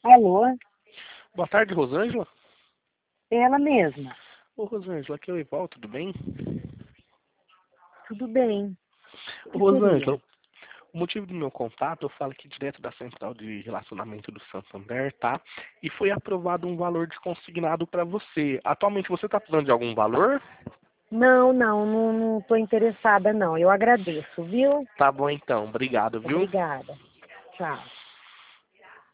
Alô? Boa tarde, Rosângela. Ela mesma. Ô, Rosângela, aqui é o Ival, tudo bem? Tudo bem. O Ô, que Rosângela, seria? o motivo do meu contato, eu falo aqui direto da Central de Relacionamento do Santander, tá? E foi aprovado um valor de consignado para você. Atualmente você está precisando de algum valor? Não estou interessada não. Eu agradeço, viu? Tá bom então, obrigado, viu? Obrigada. Tchau.